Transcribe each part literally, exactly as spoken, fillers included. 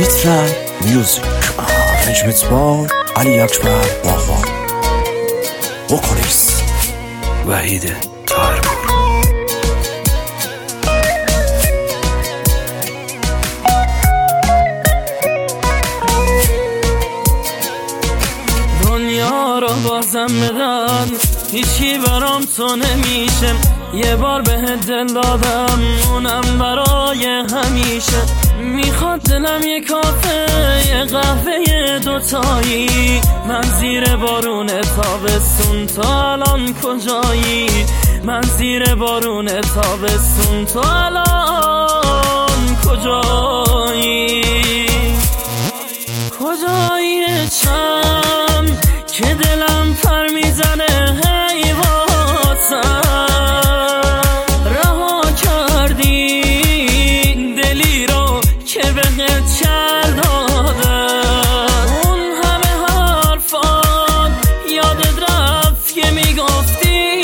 لیترال میوزیک arrangements by علی اکبر باغبان وکالیست وحید طاهرپور. دنیا رو بازم بدن هیچی برام تو نمیشه، یه بار بهت دل دادم اونم برای همیشه. میخواد دلم یه کافه یه قهوه دوتایی، من زیر بارون تابستون تو الان کجایی؟ من زیر بارون تابستون تو الان کجایی؟ کجایی چم که دلم پر میزنه هی واسم، رها کردی دلی رو که بهت چل داده. اون همه حرفان یادت رفت که میگفتی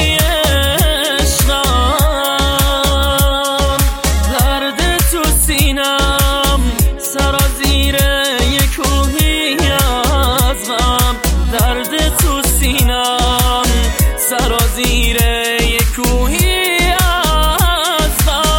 عشقم، درد تو سینم سرازیر یک کوهی از غم، درد تو سینم سرازیر یک کوهی از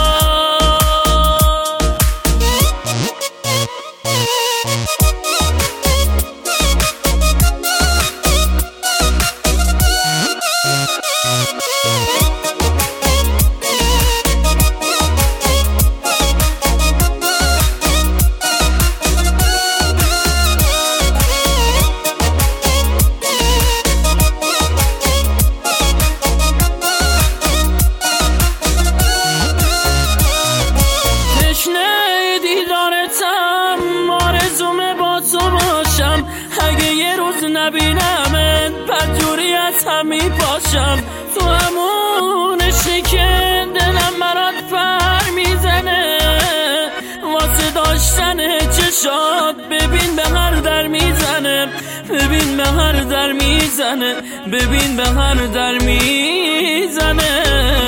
اگه یه روز نبینمت بدجوری از هم میپاشم، تو همونشی که دلم برات پر میزنه، واسه داشتن چشات ببین به هر در میزنه، ببین به هر در میزنه، ببین به هر در میزنه.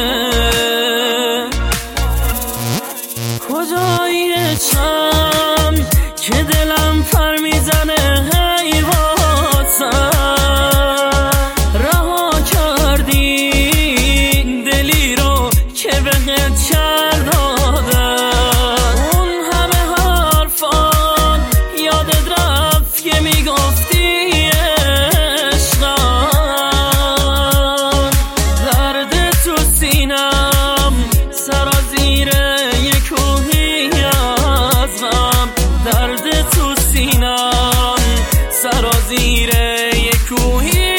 کجایی چم که دلم پر میزنه هی واسم، رها کردی دلی رو که بهت چل داده. اون همه حرفان یادت رفت که میگفتی عشقم، درد تو سینم سرازیر یک کوهی از غم، درد تو سینم سرازیر یک کوهی